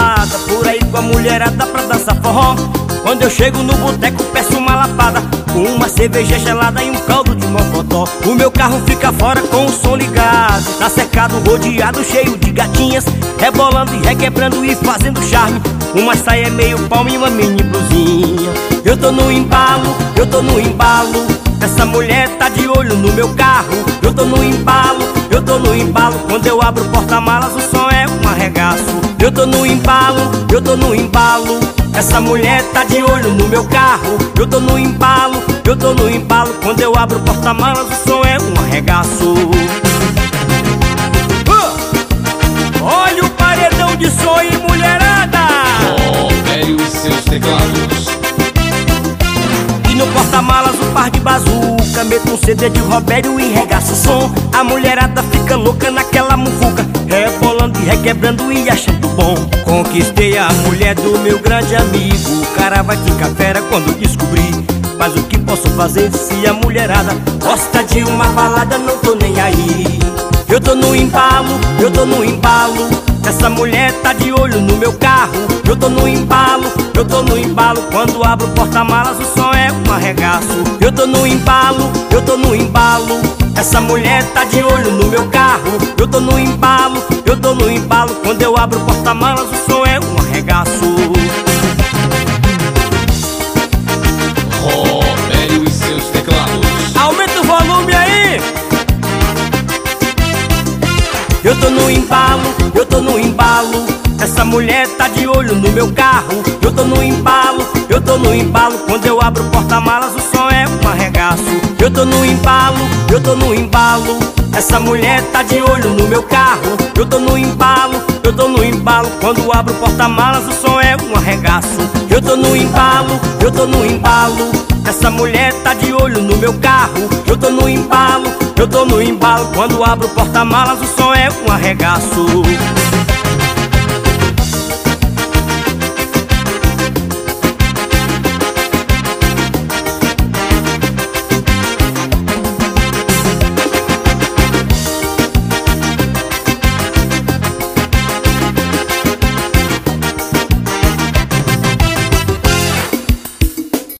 balada, por aí com a mulherada pra dançar forró. Quando eu chego no boteco peço uma lapada, com uma cerveja gelada e um caldo de mocotó. O meu carro fica fora com o som ligado, tá cercado, rodeado, cheio de gatinhas, rebolando e requebrando e fazendo charme. Uma saia meio palmo e uma mini blusinha. Eu tô no embalo, eu tô no embalo, essa mulher tá de olho no meu carro. Eu tô no embalo, eu tô no embalo, quando eu abro o porta-malas o som é um arregaço. Eu tô no embalo, eu tô no embalo, essa mulher tá de olho no meu carro. Eu tô no embalo, eu tô no embalo, quando eu abro o porta-malas o som é um arregaço. Olha o paredão de som aí, mulherada! Robério e seus teclados. E no porta-malas um par de bazuca, meto um CD de Robério e regaça o som. A mulherada fica louca naquela muvuca, rebolando e requebrando e achando bom. Conquistei a mulher do meu grande amigo, o cara vai ficar fera quando descobrir. Mas o que posso fazer se a mulherada gosta de uma balada, não tô nem aí. Eu tô no embalo, eu tô no embalo, essa mulher tá de olho no meu carro. Eu tô no embalo, eu tô no embalo, quando abro o porta-malas o som é um arregaço. Eu tô no embalo, eu tô no embalo, essa mulher tá de olho no meu carro. Eu tô no embalo, eu tô no embalo, quando eu abro o porta-malas o som é um arregaço. Robério e seus teclados. Aumenta o volume aí! Eu tô no embalo, eu tô no embalo, essa mulher tá de olho no meu carro. Eu tô no embalo, eu tô no embalo, quando eu abro o porta-malas o som é um arregaço. Eu tô no embalo, eu tô no embalo, essa mulher tá de olho no meu carro. Eu tô no embalo, eu tô no embalo, quando abro o porta-malas o som é um arregaço. Eu tô no embalo, eu tô no embalo, essa mulher tá de olho no meu carro. Eu tô no embalo, eu tô no embalo, quando abro o porta-malas o som é um arregaço.